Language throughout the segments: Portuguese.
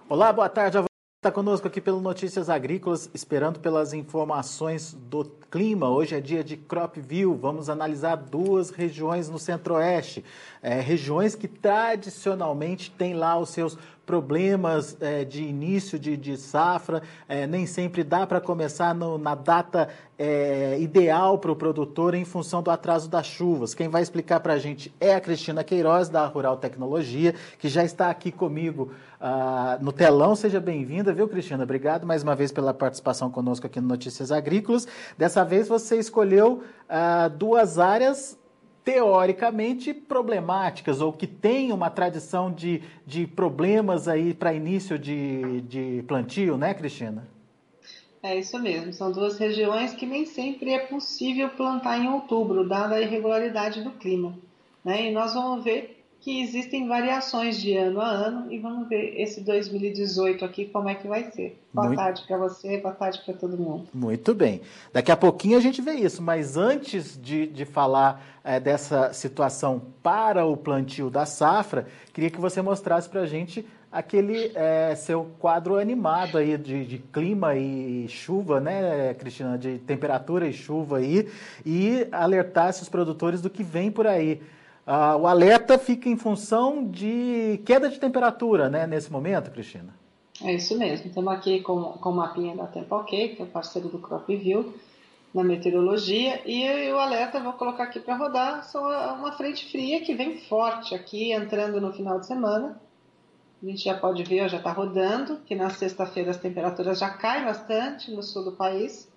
Olá, boa tarde. A você está conosco aqui pelo Notícias Agrícolas, esperando pelas informações do clima. Hoje é dia de Crop View. Vamos analisar duas regiões no Centro-Oeste. Regiões que tradicionalmente têm lá os seus problemas de início de safra. Nem sempre dá para começar na data ideal para o produtor em função do atraso das chuvas. Quem vai explicar para a gente é a Cristina Queiroz, da Rural Tecnologia, que já está aqui comigo no telão. Seja bem-vinda, viu, Cristina? Obrigado mais uma vez pela participação conosco aqui no Notícias Agrícolas. Dessa vez você escolheu duas áreas teoricamente problemáticas, ou que têm uma tradição de problemas aí para início de plantio, né, Cristina? É isso mesmo, são duas regiões que nem sempre é possível plantar em outubro, dada a irregularidade do clima, né? E nós vamos ver que existem variações de ano a ano e vamos ver esse 2018 aqui como é que vai ser. Boa Muito, tarde para você, boa tarde para todo mundo. muito bem. Daqui a pouquinho a gente vê isso, mas antes de falar dessa situação para o plantio da safra, queria que você mostrasse para a gente aquele seu quadro animado aí de clima e chuva, né, Cristina? De temperatura e chuva aí, e alertasse os produtores do que vem por aí. O alerta fica em função de queda de temperatura, né, nesse momento, Cristina? É isso mesmo, estamos aqui com o mapinha da Tempo OK, que é parceiro do CropView, na meteorologia, e o alerta, vou colocar aqui para rodar, são uma frente fria que vem forte aqui, entrando no final de semana. A gente já pode ver, já está rodando, que na sexta-feira as temperaturas já caem bastante no sul do país,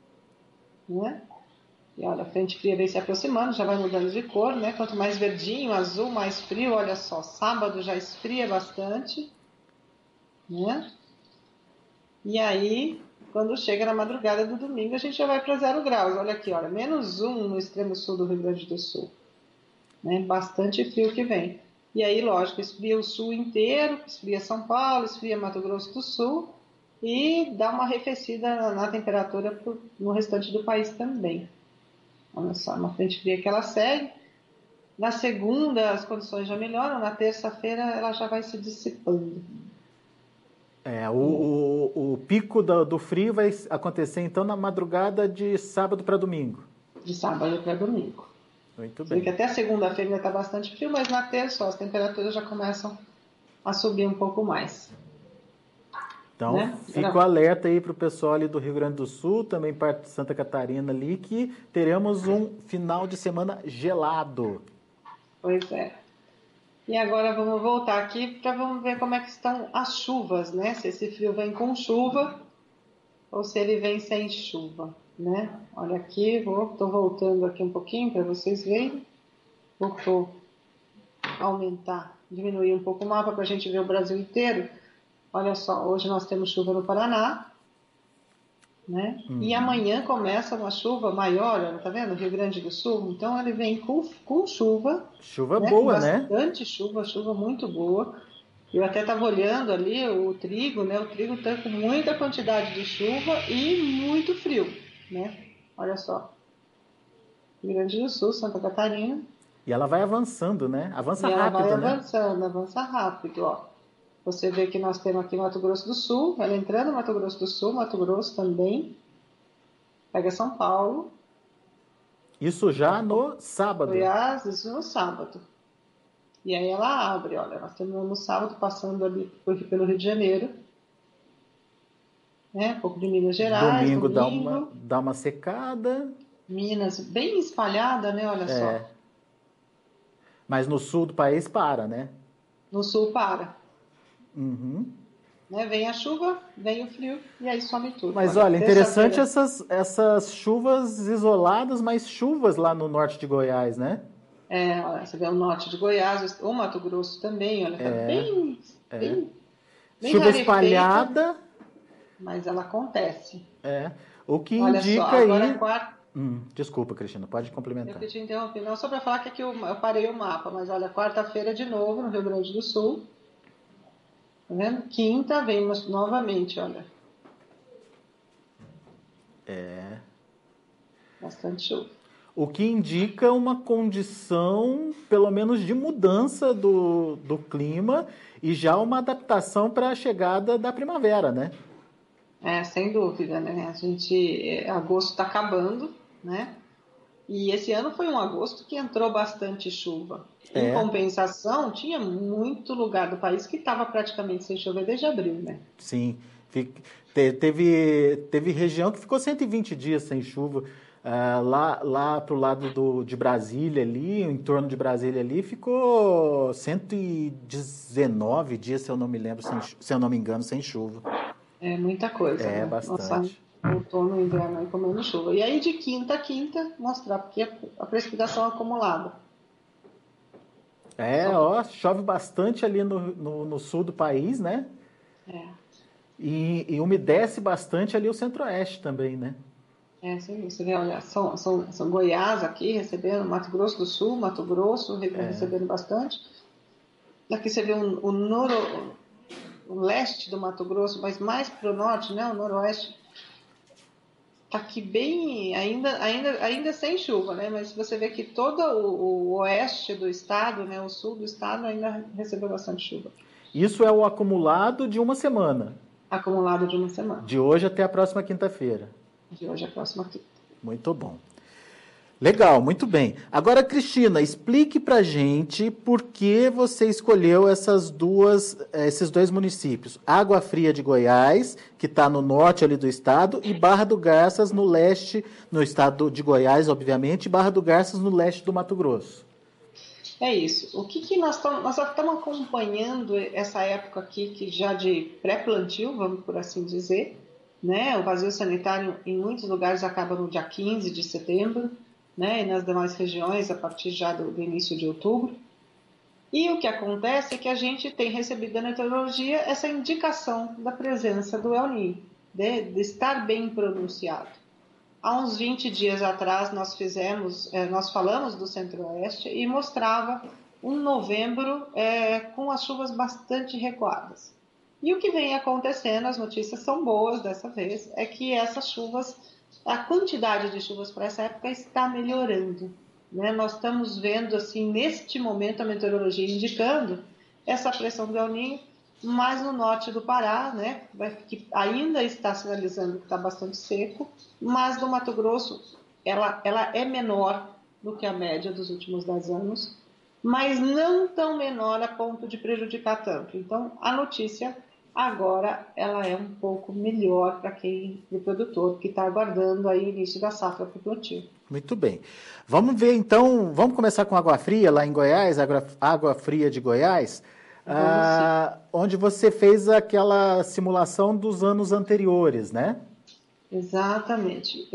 né? E olha, a frente fria vem se aproximando, já vai mudando de cor, né? Quanto mais verdinho, azul, mais frio, olha só, sábado já esfria bastante, né? E aí, quando chega na madrugada do domingo, a gente já vai para 0 graus. Olha aqui, olha, -1 no extremo sul do Rio Grande do Sul, né? Bastante frio que vem. E aí, lógico, esfria o sul inteiro, esfria São Paulo, esfria Mato Grosso do Sul e dá uma arrefecida na temperatura no restante do país também. Olha só, uma frente fria que ela segue. Na segunda, as condições já melhoram, na terça-feira ela já vai se dissipando. O pico do frio vai acontecer então na madrugada de sábado para domingo. De sábado para domingo. Muito Você vê que bem. até segunda-feira ainda está bastante frio, mas na terça as temperaturas já começam a subir um pouco mais. Então, Né? fica o alerta aí para o pessoal ali do Rio Grande do Sul, também parte de Santa Catarina ali, que teremos um final de semana gelado. Pois é. E agora vamos voltar aqui para vamos ver como é que estão as chuvas, né? Se esse frio vem com chuva ou se ele vem sem chuva, né? Olha aqui, estou voltando aqui um pouquinho para vocês verem. Vou aumentar, diminuir um pouco o mapa para a gente ver o Brasil inteiro. Olha só, hoje nós temos chuva no Paraná, né? E amanhã começa uma chuva maior, olha, tá vendo? Rio Grande do Sul. Então ele vem com chuva, Chuva né? Com boa, né? bastante chuva, chuva muito boa. Eu até estava olhando ali o trigo, né? O trigo está com muita quantidade de chuva e muito frio, né? Olha só, Rio Grande do Sul, Santa Catarina. E ela vai avançando, né? Avança E ela vai rápido, né? avançando, avança rápido, ó. Você vê que nós temos aqui Mato Grosso do Sul, ela entrando no Mato Grosso do Sul, Mato Grosso também, pega São Paulo, Isso já no sábado. Goiás, isso no sábado. E aí ela abre, olha, nós temos no sábado passando ali pelo Rio de Janeiro, né? Um pouco de Minas Gerais, Domingo domingo, dá uma secada, Minas bem espalhada, né? Olha só, mas no sul do país para, né? no sul para, Uhum. né? Vem a chuva, vem o frio e aí some tudo. Mas Olha, olha, interessante terça-feira, essas chuvas isoladas, mas chuvas lá no norte de Goiás, né? olha, você vê o norte de Goiás, o Mato Grosso também, olha, tá bem, bem Chuva rarefeita, espalhada, mas ela acontece. o que Olha só, indica agora aí. quarta. Desculpa, Cristina, pode Eu complementar. que te interrompi, não só para falar que aqui eu parei o mapa, mas olha, quarta-feira de novo no Rio Grande do Sul, tá vendo? Quinta vem novamente, olha. Bastante chuva. o que indica uma condição, pelo menos, de mudança do clima e já uma adaptação para a chegada da primavera, né? Sem dúvida, né? Agosto está acabando, né? E esse ano foi um agosto que entrou bastante chuva. Em É, compensação, tinha muito lugar do país que estava praticamente sem chover desde abril, né? sim. Teve região que ficou 120 dias sem chuva. Lá para o lado de Brasília ali, em torno de Brasília ali, ficou 119 dias, se eu não me lembro, se eu não me engano, sem chuva. É muita coisa, É né? Nossa, bastante. outono e inverno aí comendo chuva. E aí de quinta a quinta mostrar porque a precipitação acumulada. Só Chove bastante ali no sul do país, né? é, E umedece bastante ali o centro-oeste também, né? você vê, olha, são Goiás aqui recebendo, Mato Grosso do Sul, Mato Grosso recebendo bastante. Aqui você vê o leste do Mato Grosso, mas mais para o norte, né? O noroeste está aqui bem, ainda sem chuva, né? Mas você vê que todo o oeste do estado, né? O sul do estado ainda recebeu bastante chuva. Isso é o acumulado de uma semana, Acumulado de uma semana, de hoje até a próxima quinta-feira. de hoje à próxima quinta. Muito bom. Legal, muito bem. Agora, Cristina, explique pra gente por que você escolheu esses dois municípios. Água Fria de Goiás, que está no norte ali do estado, e Barra do Garças no leste, no estado de Goiás, obviamente, e Barra do Garças no leste do Mato Grosso. É isso. O que nós estamos acompanhando essa época aqui, que já de pré-plantio, vamos por assim dizer, né? O vazio sanitário em muitos lugares acaba no dia 15 de setembro, né? E nas demais regiões a partir já do início de outubro. E o que acontece é que a gente tem recebido da meteorologia essa indicação da presença do El Niño, de estar bem pronunciado. Há uns 20 dias atrás nós falamos do Centro-Oeste e mostrava um novembro com as chuvas bastante recuadas. E o que vem acontecendo, as notícias são boas dessa vez, é que essas chuvas, a quantidade de chuvas para essa época está melhorando, né? Nós estamos vendo, assim, neste momento, a meteorologia indicando essa pressão do El Niño mais no norte do Pará, né, que ainda está sinalizando que está bastante seco, mas no Mato Grosso ela é menor do que a média dos últimos 10 anos, mas não tão menor a ponto de prejudicar tanto. Então, a notícia agora ela é um pouco melhor para o produtor que está aguardando aí o início da safra para o plantio. Muito bem. Vamos ver então, vamos começar com Água Fria, lá em Goiás, Água Fria de Goiás, onde você fez aquela simulação dos anos anteriores, né? Exatamente.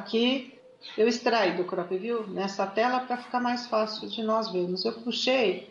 Eu extraí do CropView nessa tela para ficar mais fácil de nós vermos. Eu puxei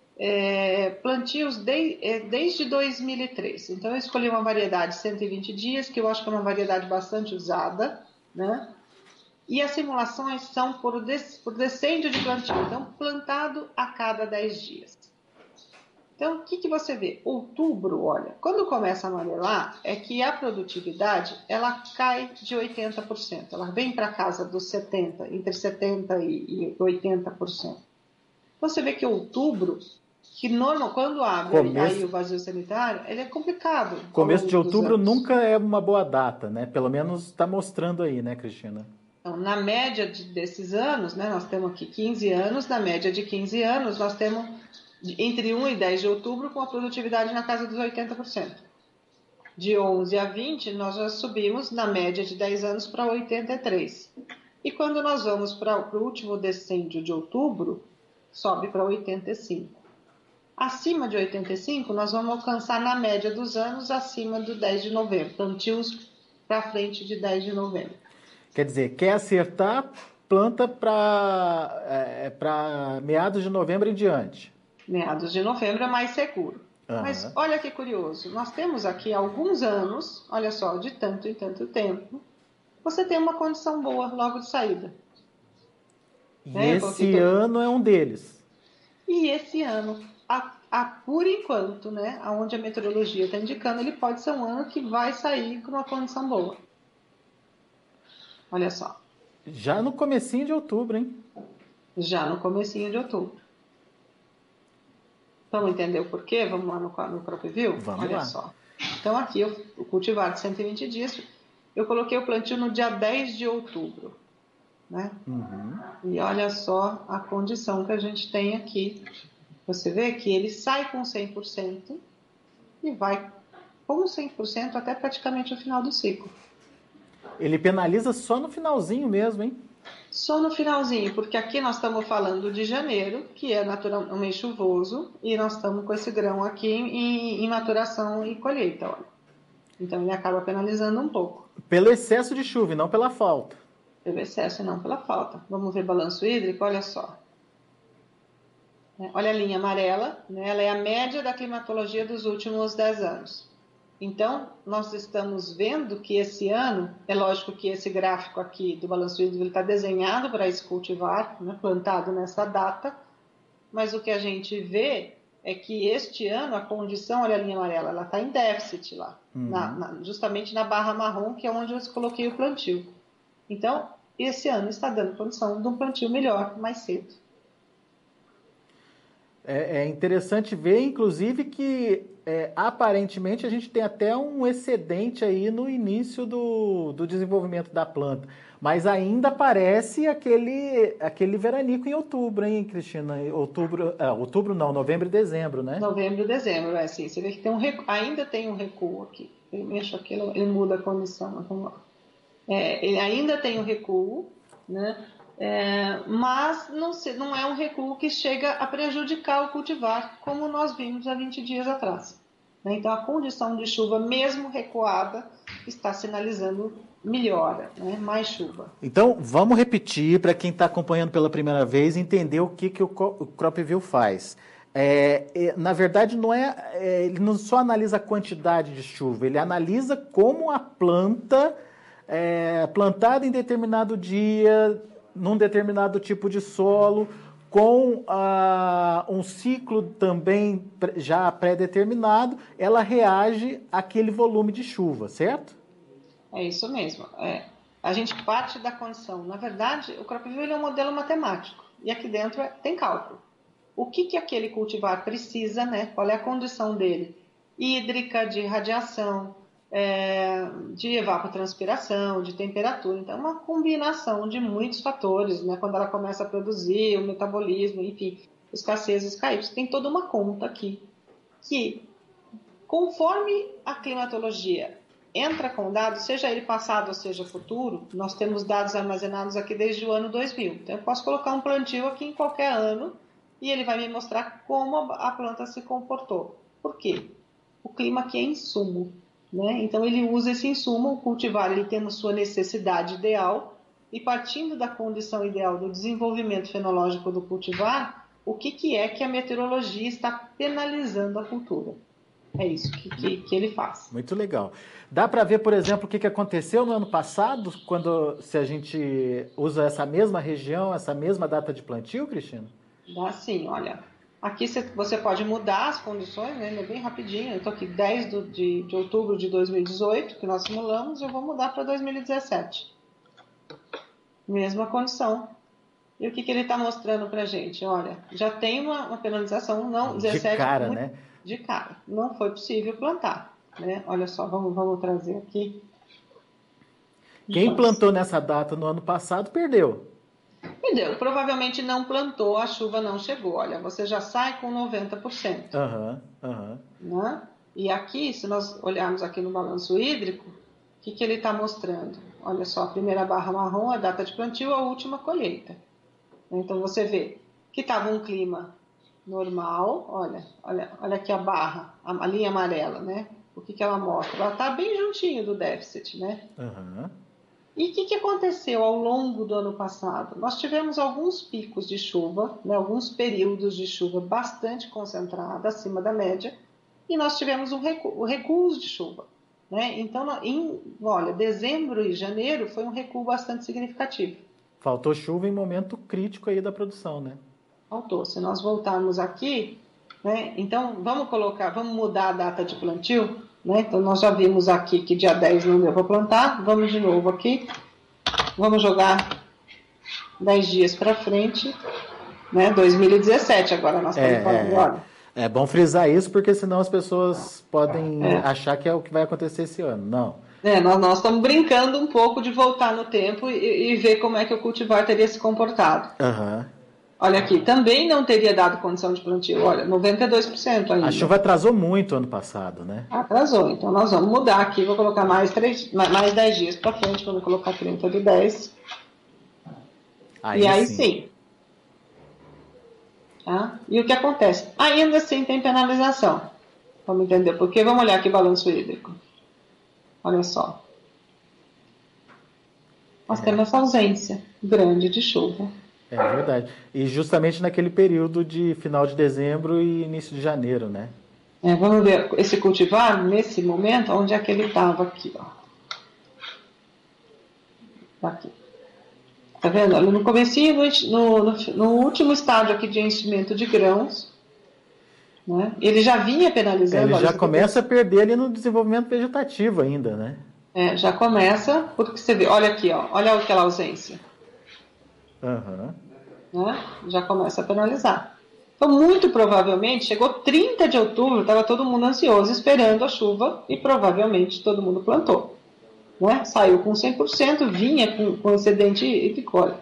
plantios desde 2003. Então, eu escolhi uma variedade 120 dias, que eu acho que é uma variedade bastante usada, né? E as simulações são por decêndio de plantio, então plantado a cada 10 dias. Então, o que você vê? Outubro, olha, quando começa a amarelar, é que a produtividade, ela cai de 80%. Ela vem para casa dos 70%, entre 70% e 80%. Você vê que outubro, que quando abre aí o vazio sanitário, ele é complicado. Começo de outubro nunca é uma boa data, né? Pelo menos está mostrando aí, né, Cristina? Então, na média desses anos, né, nós temos aqui 15 anos, na média de 15 anos, nós temos entre 1 e 10 de outubro com a produtividade na casa dos 80%. De 11 a 20, nós já subimos, na média de 10 anos, para 83%. E quando nós vamos para o último decêndio de outubro, sobe para 85%. Acima de 85, nós vamos alcançar, na média dos anos, acima do 10 de novembro. Plantios para frente de 10 de novembro. Quer dizer, quer acertar, planta para meados de novembro em diante. Meados de novembro é mais seguro. Mas olha que curioso, nós temos aqui alguns anos, olha só, de tanto em tanto tempo, você tem uma condição boa logo de saída. E esse ano é um deles. E esse ano, por enquanto, né, onde a meteorologia está indicando, ele pode ser um ano que vai sair com uma condição boa. Olha só. Já no comecinho de outubro, hein? Já no comecinho de outubro. Vamos entender o porquê? Vamos lá no CropView? Vamos Olha lá. só. Então aqui, o cultivar de 120 dias, eu coloquei o plantio no dia 10 de outubro. Né? Uhum. E olha só a condição que a gente tem aqui. Você vê que ele sai com 100% e vai com 100% até praticamente o final do ciclo. Ele penaliza só no finalzinho mesmo, hein? Só no finalzinho, porque aqui nós estamos falando de janeiro, que é naturalmente chuvoso, e nós estamos com esse grão aqui em maturação e colheita. Olha. Então ele acaba penalizando um pouco. Pelo excesso de chuva e não pela falta. Pelo excesso e não pela falta. Vamos ver balanço hídrico, olha só. Olha a linha amarela, né? Ela é a média da climatologia dos últimos 10 anos. Então, nós estamos vendo que esse ano, é lógico que esse gráfico aqui do balanço hídrico está desenhado para esse cultivar, né, plantado nessa data, mas o que a gente vê é que este ano a condição, olha a linha amarela, ela está em déficit lá, justamente na barra marrom, que é onde eu coloquei o plantio. Então, esse ano está dando condição de um plantio melhor, mais cedo. É interessante ver, inclusive, que aparentemente a gente tem até um excedente aí no início do desenvolvimento da planta. Mas ainda parece aquele veranico em outubro, hein, Cristina? Outubro não, novembro e dezembro, né? Novembro e dezembro, assim. Você vê que tem ainda tem um recuo aqui. Eu mexo aqui, ele muda a condição. Vamos lá. Ele ainda tem um recuo, né? Mas não é um recuo que chega a prejudicar o cultivar, como nós vimos há 20 dias atrás. Né? Então, a condição de chuva, mesmo recuada, está sinalizando melhora, né? Mais chuva. Então, vamos repetir para quem está acompanhando pela primeira vez entender o que o CropView faz. Na verdade, ele não só analisa a quantidade de chuva, ele analisa como a planta plantada em determinado dia, num determinado tipo de solo, com um ciclo também já pré-determinado, ela reage àquele volume de chuva, certo? É isso mesmo. A gente parte da condição. Na verdade, o CropView é um modelo matemático. E aqui dentro tem cálculo. O que aquele cultivar precisa, né? Qual é a condição dele? Hídrica, de radiação, de evapotranspiração, de temperatura. Então, é uma combinação de muitos fatores, né? Quando ela começa a produzir, o metabolismo, enfim, escassez, escaídos. Tem toda uma conta aqui que, conforme a climatologia entra com dados, seja ele passado ou seja futuro, nós temos dados armazenados aqui desde o ano 2000. Então, eu posso colocar um plantio aqui em qualquer ano e ele vai me mostrar como a planta se comportou. Por quê? O clima aqui é insumo. Né? Então, ele usa esse insumo, o cultivar, ele tendo sua necessidade ideal, e partindo da condição ideal do desenvolvimento fenológico do cultivar, o que é que a meteorologia está penalizando a cultura? É isso que ele faz. Muito legal. Dá para ver, por exemplo, o que aconteceu no ano passado, se a gente usa essa mesma região, essa mesma data de plantio, Cristina? Dá sim, olha. Aqui você pode mudar as condições, né? É bem rapidinho. Eu estou aqui 10 de outubro de 2018, que nós simulamos, e eu vou mudar para 2017. Mesma condição. E o que ele está mostrando para a gente? Olha, já tem uma penalização, não, 17, de cara, né? De cara. Não foi possível plantar. Né? Olha só, vamos trazer aqui. Quem plantou nessa data no ano passado perdeu. Perdeu. Provavelmente não plantou, a chuva não chegou. Olha, você já sai com 90%. Né? E aqui, se nós olharmos aqui no balanço hídrico, o que ele está mostrando? Olha só, a primeira barra marrom, a data de plantio, a última colheita. Então, você vê que estava um clima normal. Olha aqui a barra, a linha amarela, né? O que ela mostra? Ela está bem juntinho do déficit, né? E o que aconteceu ao longo do ano passado? Nós tivemos alguns picos de chuva, né, alguns períodos de chuva bastante concentrada, acima da média, e nós tivemos recuos de chuva. Né? Então, dezembro e janeiro foi um recuo bastante significativo. Faltou chuva em momento crítico aí da produção, né? Faltou. Se nós voltarmos aqui, né, então vamos mudar a data de plantio. Né? Então, nós já vimos aqui que dia 10 não deu para plantar. Vamos de novo aqui. Vamos jogar 10 dias para frente, né? 2017, agora nós estamos falando agora. É bom frisar isso, porque senão as pessoas podem achar que é o que vai acontecer esse ano. Não. Nós estamos brincando um pouco de voltar no tempo e ver como é que o cultivar teria se comportado. Uhum. Olha aqui, também não teria dado condição de plantio. Olha, 92% ainda. A chuva atrasou muito ano passado, né? Atrasou, então nós vamos mudar aqui. Vou colocar mais 10 dias para frente, vamos colocar 30/10. E aí sim. Tá? E o que acontece? Ainda assim tem penalização. Vamos entender por quê? Vamos olhar aqui o balanço hídrico. Olha só. Nós temos essa ausência grande de chuva. É verdade. E justamente naquele período de final de dezembro e início de janeiro, né? Vamos ver esse cultivar, nesse momento, onde é que ele estava aqui, ó. Aqui. Tá vendo? No comecinho, no último estágio aqui de enchimento de grãos, né? Ele já vinha penalizando. Ele já começa a perder ali no desenvolvimento vegetativo ainda, né? Já começa, porque você vê, olha aqui, ó, olha aquela ausência. Uhum. Né? Já começa a penalizar. Então, muito provavelmente, chegou 30 de outubro, estava todo mundo ansioso, esperando a chuva, e provavelmente todo mundo plantou. Né? Saiu com 100%, vinha com excedente e ficou.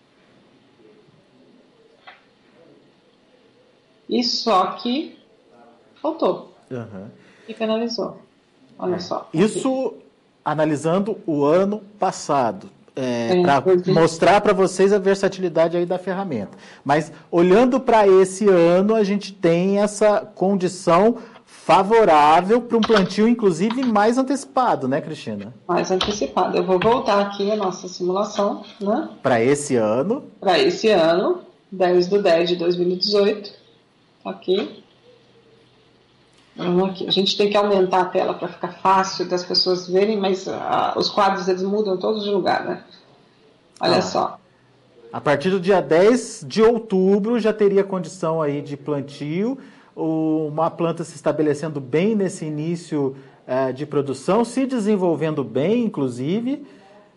E só que faltou. Uhum. E penalizou. Olha só. Isso analisando o ano passado. Para mostrar para vocês a versatilidade aí da ferramenta. Mas olhando para esse ano, a gente tem essa condição favorável para um plantio, inclusive, mais antecipado, né, Cristina? Mais antecipado. Eu vou voltar aqui a nossa simulação, né? Para esse ano. Para esse ano, 10/10 de 2018. Aqui. Aqui. A gente tem que aumentar a tela para ficar fácil das pessoas verem, mas os quadros eles mudam todos de lugar, né? Olha só. A partir do dia 10 de outubro já teria condição aí de plantio, uma planta se estabelecendo bem nesse início de produção, se desenvolvendo bem, inclusive,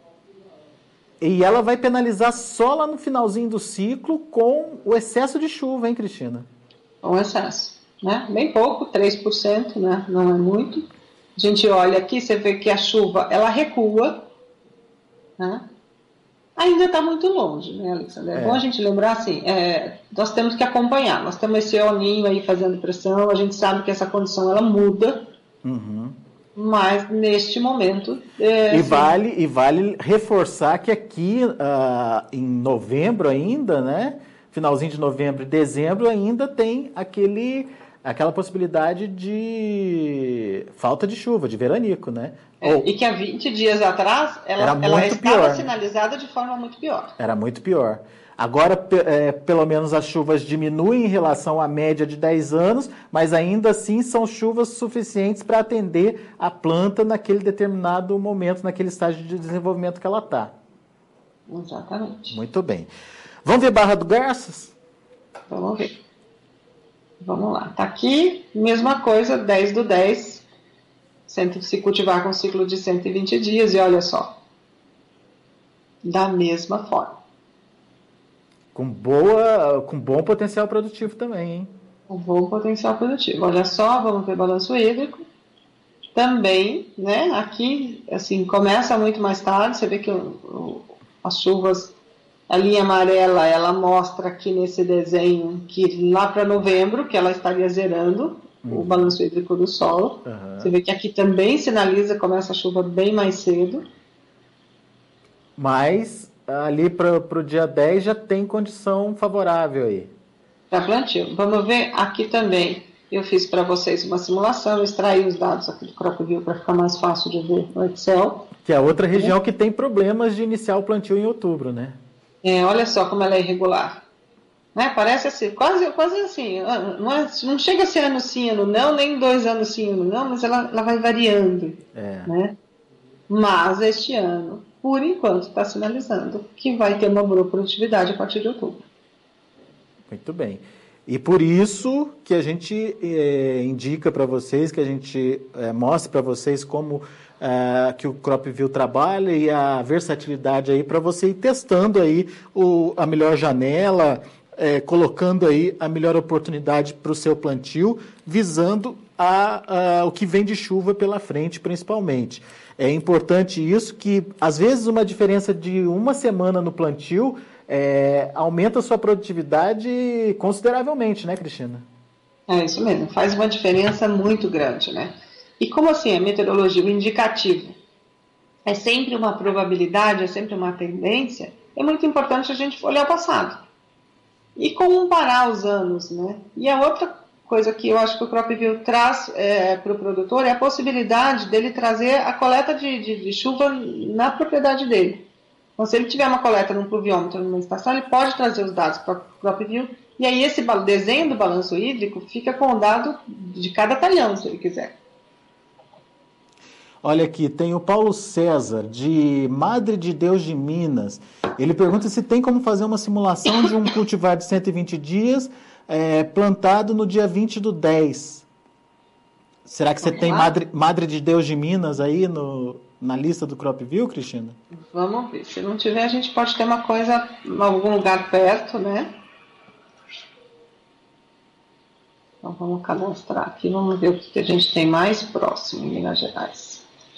e ela vai penalizar só lá no finalzinho do ciclo com o excesso de chuva, hein, Cristina? Com excesso. Né? Bem pouco, 3%, né? Não é muito. A gente olha aqui, você vê que a chuva ela recua, né? Ainda está muito longe, né, Alexandre? É bom a gente lembrar assim, nós temos que acompanhar, nós temos esse oninho aí fazendo pressão, a gente sabe que essa condição ela muda, mas neste momento... vale reforçar que aqui em novembro ainda, né? Finalzinho de novembro e dezembro ainda tem aquela possibilidade de falta de chuva, de veranico, né? E que há 20 dias atrás ela estava sinalizada de forma muito pior. Era muito pior. Agora, pelo menos as chuvas diminuem em relação à média de 10 anos, mas ainda assim são chuvas suficientes para atender a planta naquele determinado momento, naquele estágio de desenvolvimento que ela está. Exatamente. Muito bem. Vamos ver Barra do Garças? Vamos ver. Vamos lá. Está aqui, mesma coisa, 10/10. Se cultivar com um ciclo de 120 dias. E olha só. Da mesma forma. Com bom potencial produtivo também, hein? Com bom potencial produtivo. Olha só, vamos ver balanço hídrico. Também, né? Aqui, assim, começa muito mais tarde. Você vê que as chuvas... A linha amarela, ela mostra aqui nesse desenho que lá para novembro, que ela estaria zerando o balanço hídrico do solo. Você vê que aqui também sinaliza, começa a chuva bem mais cedo. Mas ali para o dia 10 já tem condição favorável aí. Para plantio. Vamos ver aqui também. Eu fiz para vocês uma simulação, eu extraí os dados aqui do CropView para ficar mais fácil de ver no Excel. Que é outra região que tem problemas de iniciar o plantio em outubro, né? Olha só como ela é irregular. Né? Parece assim, quase assim, não chega a ser ano sim, ano não, nem 2 anos sim, ano não, mas ela vai variando. Né? Mas este ano, por enquanto, está sinalizando que vai ter uma boa produtividade a partir de outubro. Muito bem. E por isso que a gente indica para vocês, que a gente mostra para vocês como que o CropView trabalha e a versatilidade aí para você ir testando aí a melhor janela, colocando aí a melhor oportunidade para o seu plantio, visando o que vem de chuva pela frente, principalmente. É importante isso, que às vezes uma diferença de uma semana no plantio aumenta a sua produtividade consideravelmente, né, Cristina? É isso mesmo, faz uma diferença muito grande, né? E como assim a meteorologia, o indicativo é sempre uma probabilidade, é sempre uma tendência, é muito importante a gente olhar o passado e comparar os anos, né? E a outra coisa que eu acho que o CropView traz para o produtor é a possibilidade dele trazer a coleta de chuva na propriedade dele. Então, se ele tiver uma coleta num pluviômetro, numa estação, ele pode trazer os dados para o CropView, e aí esse desenho do balanço hídrico fica com o dado de cada talhão, se ele quiser. Olha aqui, tem o Paulo César, de Madre de Deus de Minas. Ele pergunta se tem como fazer uma simulação de um cultivar de 120 dias plantado no dia 20/10. Será que você tem Madre de Deus de Minas aí na lista do CropView, Cristina? Vamos ver. Se não tiver, a gente pode ter uma coisa em algum lugar perto, né? Então vamos cadastrar aqui, vamos ver o que a gente tem mais próximo em Minas Gerais.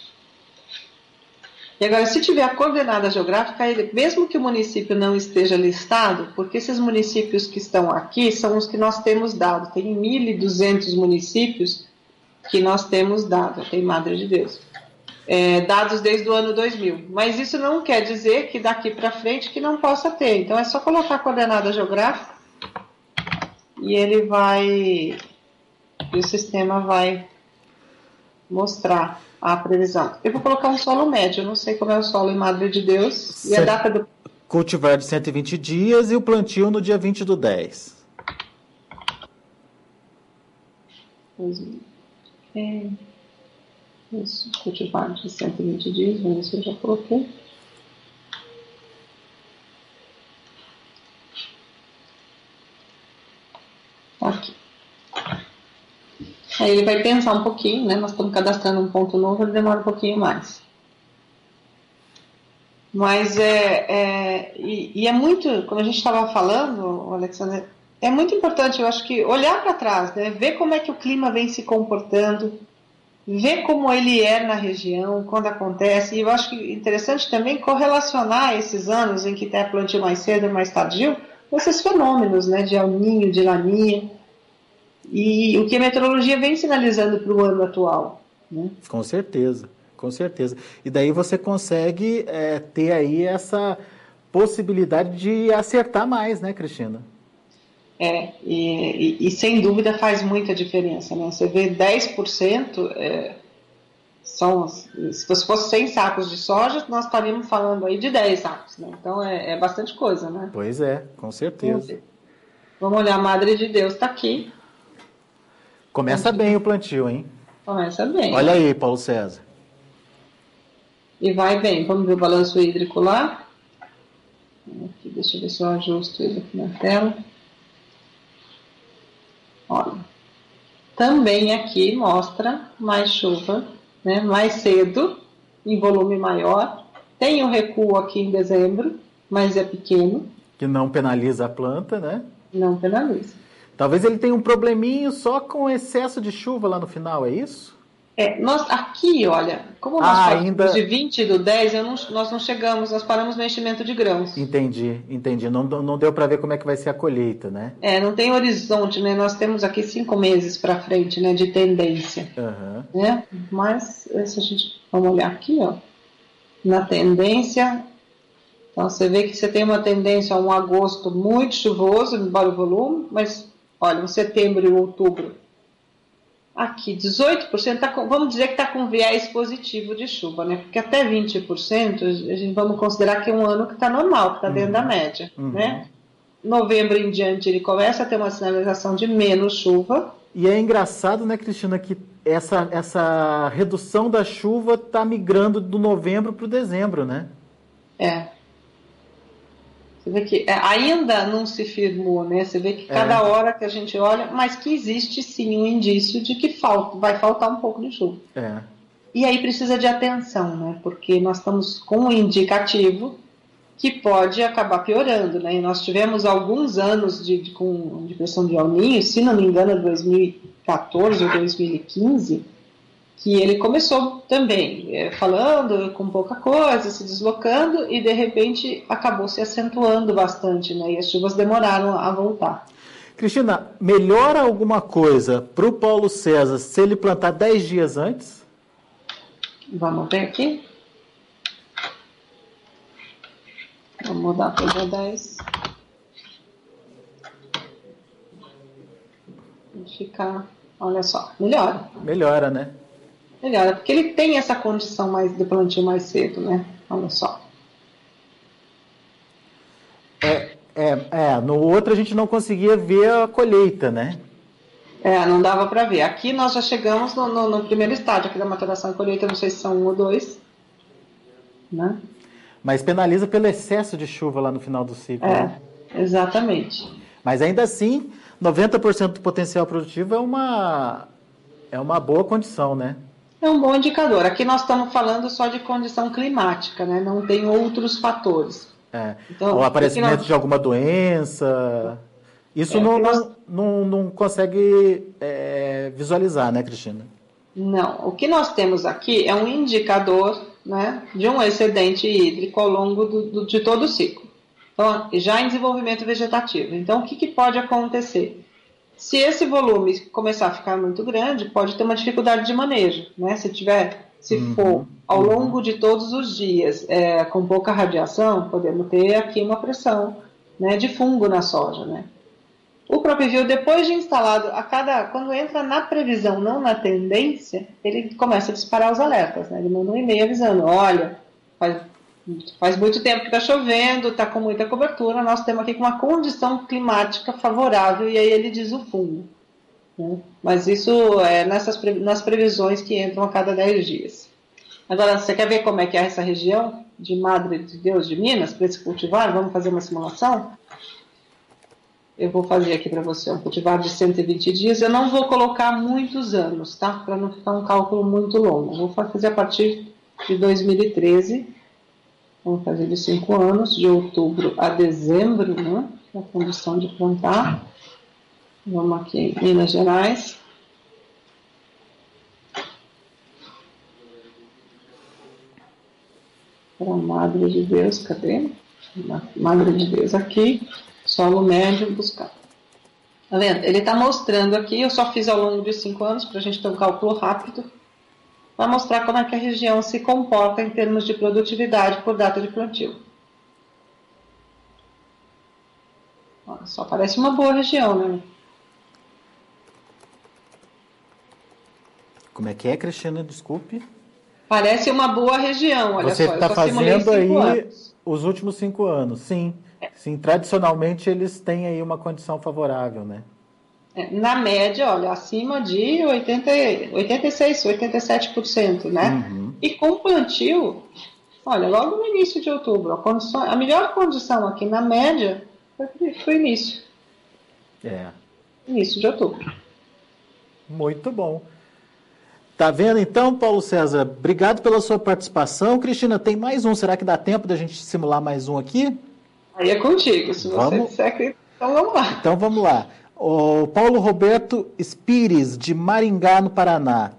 E agora, se tiver a coordenada geográfica, mesmo que o município não esteja listado, porque esses municípios que estão aqui são os que nós temos dado. Tem 1.200 municípios que nós temos dado, tem Madre de Deus. Dados desde o ano 2000. Mas isso não quer dizer que daqui para frente que não possa ter. Então é só colocar a coordenada geográfica e e o sistema vai mostrar a previsão. Eu vou colocar um solo médio, eu não sei como é o solo em Madre de Deus. E a data do cultivar de 120 dias e o plantio no dia 20/10. Isso, cultivar de 120 dias, vamos ver se eu já coloquei. Aqui. Aí ele vai pensar um pouquinho, né? Nós estamos cadastrando um ponto novo, ele demora um pouquinho mais. Mas é muito, como a gente estava falando, Alexandre, é muito importante, eu acho que olhar para trás, né? Ver como é que o clima vem se comportando, ver como ele é na região, quando acontece, e eu acho que interessante também correlacionar esses anos em que tem plantio mais cedo e mais tardio, com esses fenômenos, né, de El Niño, de Laninha, e o que a meteorologia vem sinalizando para o ano atual. Né? Com certeza, com certeza. E daí você consegue ter aí essa possibilidade de acertar mais, né, Cristina? E sem dúvida faz muita diferença, né? Você vê 10%, se fosse 100 sacos de soja, nós estaríamos falando aí de 10 sacos, né? Então é bastante coisa, né? Pois é, com certeza. Vamos olhar, a Madre de Deus está aqui. Começa bem o plantio, hein? Começa bem. Olha aí, Paulo César. E vai bem. Vamos ver o balanço hídrico lá. Aqui, deixa eu ver se eu ajusto ele aqui na tela. Olha, também aqui mostra mais chuva, né, mais cedo, em volume maior. Tem um recuo aqui em dezembro, mas é pequeno. Que não penaliza a planta, né? Não penaliza. Talvez ele tenha um probleminho só com excesso de chuva lá no final, é isso? Nós aqui, olha, como nós falamos de 20/10, nós não chegamos, nós paramos no enchimento de grãos. Entendi. Não deu para ver como é que vai ser a colheita, né? Não tem horizonte, né? Nós temos aqui 5 meses para frente, né, de tendência. Uhum. Né? Mas, se a gente, vamos olhar aqui, ó, na tendência, então você vê que você tem uma tendência a um agosto muito chuvoso, embora o volume, mas, olha, um setembro e outubro, aqui, 18%, vamos dizer que está com viés positivo de chuva, né? Porque até 20%, a gente vamos considerar que é um ano que está normal, que está dentro da média, né? Novembro em diante, ele começa a ter uma sinalização de menos chuva. E é engraçado, né, Cristina, que essa redução da chuva está migrando do novembro para o dezembro, né? Você vê que ainda não se firmou, né? Você vê que cada hora que a gente olha, mas que existe sim um indício de que vai faltar um pouco de chuva. E aí precisa de atenção, né? Porque nós estamos com um indicativo que pode acabar piorando, né? E nós tivemos alguns anos de pressão de El Niño, se não me engano, 2014 ou 2015, que ele começou também falando com pouca coisa, se deslocando, e de repente acabou se acentuando bastante, né? E as chuvas demoraram a voltar. Cristina, melhora alguma coisa para o Paulo César se ele plantar 10 dias antes? Vamos ver aqui. Vamos mudar para o dia 10. Vou ficar, olha só, melhora. Melhora, né? Melhora, porque ele tem essa condição mais de plantio mais cedo, né? Olha só. No outro a gente não conseguia ver a colheita, né? Não dava para ver. Aqui nós já chegamos no primeiro estágio aqui da maturação e colheita, não sei se são 1 ou 2, né? Mas penaliza pelo excesso de chuva lá no final do ciclo. Né? Exatamente. Mas ainda assim, 90% do potencial produtivo é uma boa condição, né? É um bom indicador. Aqui nós estamos falando só de condição climática, né? Não tem outros fatores. Então, o aparecimento de alguma doença... Isso não consegue visualizar, né, Cristina? Não. O que nós temos aqui é um indicador, né, de um excedente hídrico ao longo de todo o ciclo. Então, já em desenvolvimento vegetativo. Então, o que pode acontecer? Se esse volume começar a ficar muito grande, pode ter uma dificuldade de manejo, né? Se for ao longo de todos os dias com pouca radiação, podemos ter aqui uma pressão, né, de fungo na soja, né? O PropView, depois de instalado, quando entra na previsão, não na tendência, ele começa a disparar os alertas, né? Ele manda um e-mail avisando, olha, faz muito tempo que está chovendo, está com muita cobertura, nós temos aqui uma condição climática favorável, e aí ele diz o fungo. Né? Mas isso é nas previsões que entram a cada 10 dias. Agora, você quer ver como é que é essa região de Madre de Deus de Minas, para esse cultivar? Vamos fazer uma simulação? Eu vou fazer aqui para você um cultivar de 120 dias. Eu não vou colocar muitos anos, tá? Para não ficar um cálculo muito longo. Vou fazer a partir de 2013. Vamos fazer de 5 anos, de outubro a dezembro, né? A condição de plantar. Vamos aqui em Minas Gerais. Para a Madre de Deus, cadê? Madre de Deus aqui. Solo médio, buscar. Tá vendo? Ele está mostrando aqui, eu só fiz ao longo de 5 anos, para a gente ter um cálculo rápido, para mostrar como é que a região se comporta em termos de produtividade por data de plantio. Só parece uma boa região, né? Como é que é, Cristina? Desculpe. Parece uma boa região, olha Você só. Você está fazendo aí anos. Os últimos 5 anos, sim. Sim, tradicionalmente eles têm aí uma condição favorável, né? Na média, olha, acima de 86, 87%, né? Uhum. E com plantio, olha, logo no início de outubro, a melhor condição aqui na média foi o início. Início de outubro. Muito bom. Tá vendo então, Paulo César? Obrigado pela sua participação. Cristina, tem mais um. Será que dá tempo da gente simular mais um aqui? Aí é contigo, se você disser que... Então vamos lá. Então vamos lá. O Paulo Roberto Spires, de Maringá, no Paraná.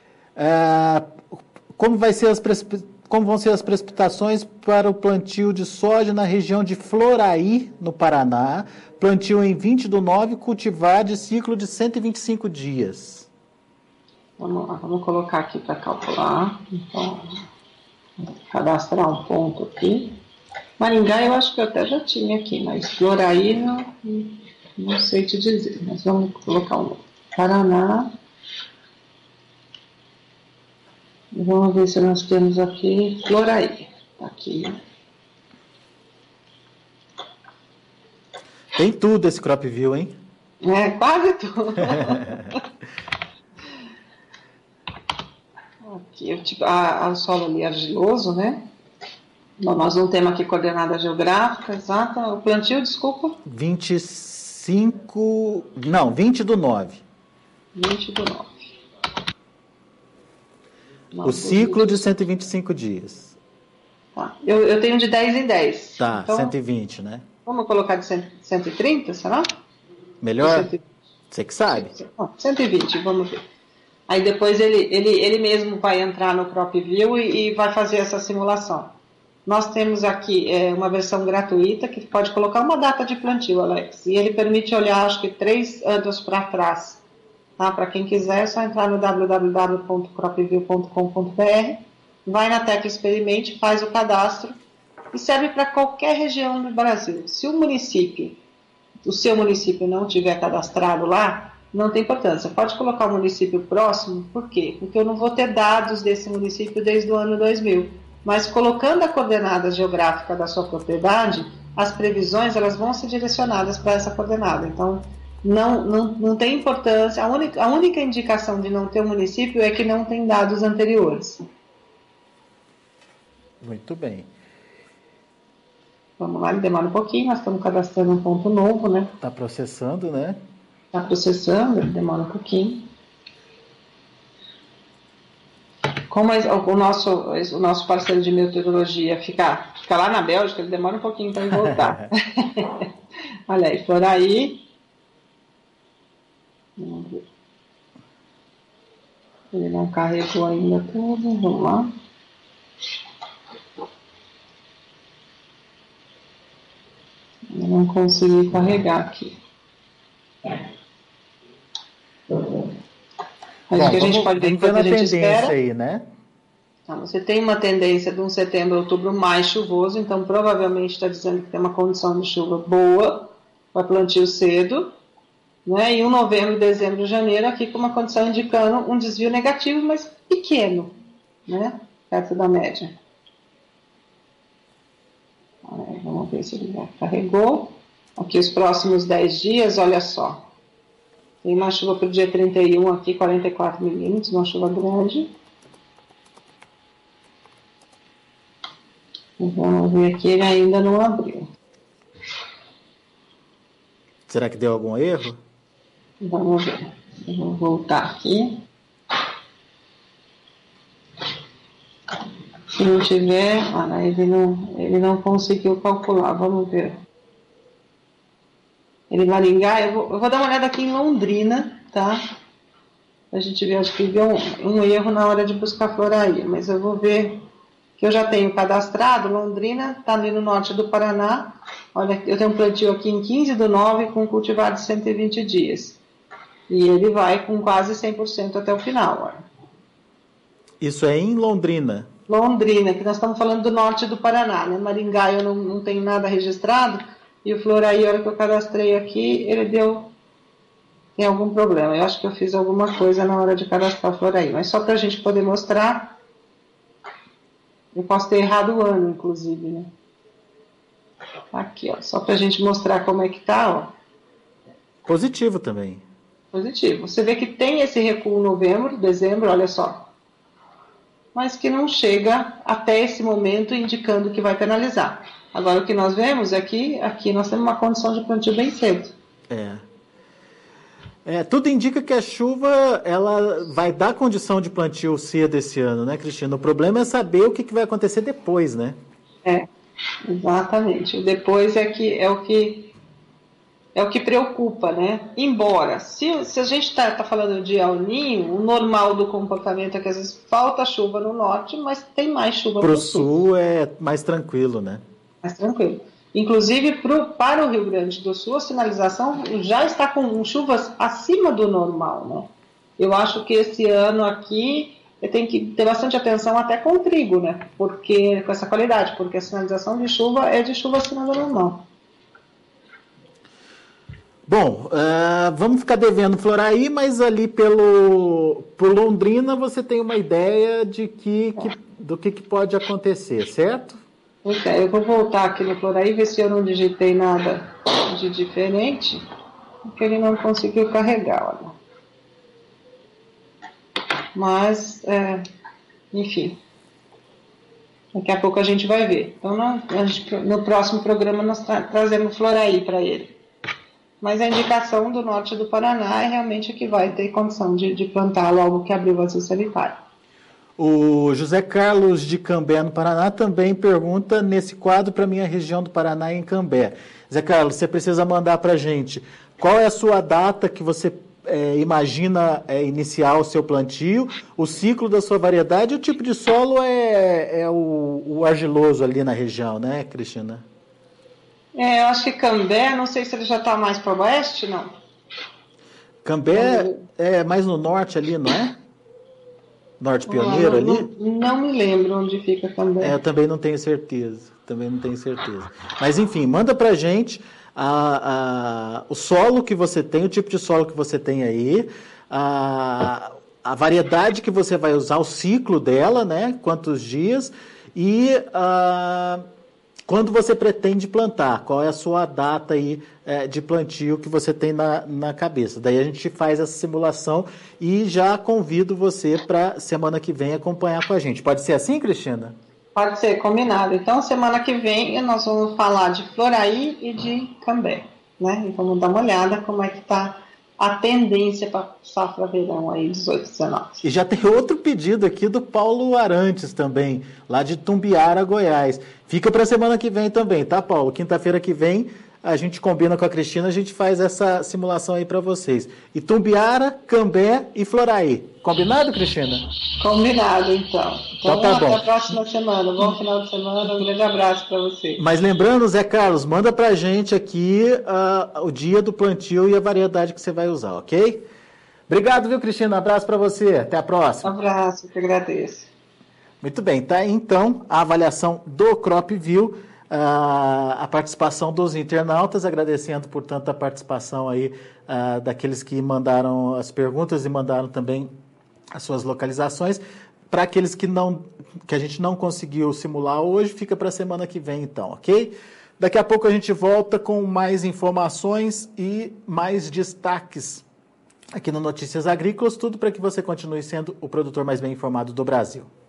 Como vão ser as precipitações para o plantio de soja na região de Floraí, no Paraná? Plantio em 20/9, cultivar de ciclo de 125 dias. Vamos lá, vamos colocar aqui para calcular. Então, vou cadastrar um ponto aqui. Maringá eu acho que eu até já tinha aqui, mas Floraí não sei te dizer. Mas vamos colocar um Paraná. Vamos ver se nós temos aqui Floraí. Aqui. Tem tudo esse CropView, hein? Quase tudo. Aqui o solo ali argiloso, né? Bom, nós não temos aqui coordenada geográfica exata. O plantio, desculpa? 20/9. 20/9. O ciclo de 125 dias. Tá. Eu tenho de 10 em 10. Tá, então, 120, né? Vamos colocar de 130, será? Melhor? Você que sabe. 120, vamos ver. Aí depois ele mesmo vai entrar no CropView e vai fazer essa simulação. Nós temos aqui uma versão gratuita que pode colocar uma data de plantio, Alex. E ele permite olhar, acho que 3 anos para trás. Tá? Para quem quiser, é só entrar no www.cropview.com.br, vai na tecla Experimente, faz o cadastro e serve para qualquer região do Brasil. Se o seu município não tiver cadastrado lá, não tem importância. Você pode colocar o município próximo, por quê? Porque eu não vou ter dados desse município desde o ano 2000. Mas colocando a coordenada geográfica da sua propriedade, as previsões elas vão ser direcionadas para essa coordenada. Então, não tem importância. A única indicação de não ter um município é que não tem dados anteriores. Muito bem. Vamos lá, ele demora um pouquinho, nós estamos cadastrando um ponto novo, né? Está processando, né? Está processando, ele demora um pouquinho. Como o nosso parceiro de meteorologia fica lá na Bélgica, ele demora um pouquinho para ele voltar. Olha aí, por aí. Vamos ver. Ele não carregou ainda tudo, vamos lá. Eu não consegui carregar aqui. Acho que a gente pode ver enquanto a gente espera. Aí, né? Então, você tem uma tendência de um setembro, outubro mais chuvoso, então provavelmente está dizendo que tem uma condição de chuva boa para plantio cedo, né? E um novembro, dezembro, janeiro aqui com uma condição indicando um desvio negativo, mas pequeno, né? Perto da média. Aí, vamos ver se ele já carregou. Aqui os próximos 10 dias, olha só. Tem uma chuva para o dia 31 aqui, 44 milímetros, uma chuva grande. Vamos ver aqui, ele ainda não abriu. Será que deu algum erro? Vamos ver. Eu vou voltar aqui. Se não tiver, ele não conseguiu calcular. Vamos ver. Ele vai ligar, eu vou dar uma olhada aqui em Londrina, tá? A gente vê, acho que deu um erro na hora de buscar Floraí, mas eu vou ver que eu já tenho cadastrado. Londrina está ali no norte do Paraná. Olha, eu tenho um plantio aqui em 15/9 com cultivar de 120 dias. E ele vai com quase 100% até o final. Olha. Isso é em Londrina? Londrina, que nós estamos falando do norte do Paraná, né? Maringá eu não tenho nada registrado. E o Floraí, a hora que eu cadastrei aqui, ele tem algum problema. Eu acho que eu fiz alguma coisa na hora de cadastrar o Floraí. Mas só para a gente poder mostrar. Eu posso ter errado o ano, inclusive, né? Aqui, ó. Só para a gente mostrar como é que tá, ó. Positivo também. Positivo. Você vê que tem esse recuo em novembro, dezembro, olha só. Mas que não chega até esse momento indicando que vai penalizar. Agora, o que nós vemos é que aqui nós temos uma condição de plantio bem cedo. Tudo indica que a chuva ela vai dar condição de plantio cedo esse ano, né, Cristina? O problema é saber o que vai acontecer depois, né? Exatamente. O depois é o que preocupa, né? Embora, se a gente está falando de El Niño, o normal do comportamento é que às vezes falta chuva no norte, mas tem mais chuva para o sul. sul é mais tranquilo, né? Mais tranquilo. Inclusive, para o Rio Grande do Sul, a sinalização já está com chuvas acima do normal, né? Eu acho que esse ano aqui tem que ter bastante atenção até com o trigo, né? Porque, com essa qualidade, porque a sinalização de chuva é de chuva acima do normal. Bom, vamos ficar devendo Floraí, mas ali por Londrina você tem uma ideia do que pode acontecer, certo? Eu vou voltar aqui no Floraí, ver se eu não digitei nada de diferente, porque ele não conseguiu carregar, olha. Mas, enfim, daqui a pouco a gente vai ver. Então, no próximo programa nós trazemos Floraí para ele. Mas a indicação do norte do Paraná é realmente que vai ter condição de plantar logo que abrir o vazio sanitário. O José Carlos de Cambé, no Paraná, também pergunta nesse quadro para a minha região do Paraná, em Cambé. Zé Carlos, você precisa mandar para a gente qual é a sua data que você imagina iniciar o seu plantio, o ciclo da sua variedade, o tipo de solo é o argiloso ali na região, né, Cristina? Eu acho que Cambé, não sei se ele já está mais para o oeste, não. Cambé é mais no norte ali, não é? Norte Pioneiro ali? Não me lembro onde fica Cambé. Eu também não tenho certeza. Mas enfim, manda pra gente o solo que você tem, o tipo de solo que você tem aí, a variedade que você vai usar, o ciclo dela, né? Quantos dias e quando você pretende plantar, qual é a sua data aí de plantio que você tem na cabeça. Daí a gente faz essa simulação e já convido você para semana que vem acompanhar com a gente. Pode ser assim, Cristina? Pode ser, combinado. Então, semana que vem nós vamos falar de Floraí e de Cambé, né? E vamos dar uma olhada como é que está a tendência para safra verão aí, 18, 19. E já tem outro pedido aqui do Paulo Arantes também, lá de Tumbiara, Goiás. Fica para semana que vem também, tá, Paulo? Quinta-feira que vem a gente combina com a Cristina, a gente faz essa simulação aí para vocês. Itumbiara, Cambé e Floraí. Combinado, Cristina? Combinado, então. Então tá bom. Até a próxima semana. Bom final de semana. Um grande abraço para você. Mas lembrando, Zé Carlos, manda pra gente aqui o dia do plantio e a variedade que você vai usar, ok? Obrigado, viu, Cristina? Um abraço para você. Até a próxima. Um abraço, que agradeço. Muito bem, tá aí então a avaliação do CropView, a participação dos internautas, agradecendo, portanto, a participação aí daqueles que mandaram as perguntas e mandaram também as suas localizações. Para aqueles que a gente não conseguiu simular hoje, fica para a semana que vem, então, ok? Daqui a pouco a gente volta com mais informações e mais destaques aqui no Notícias Agrícolas, tudo para que você continue sendo o produtor mais bem informado do Brasil.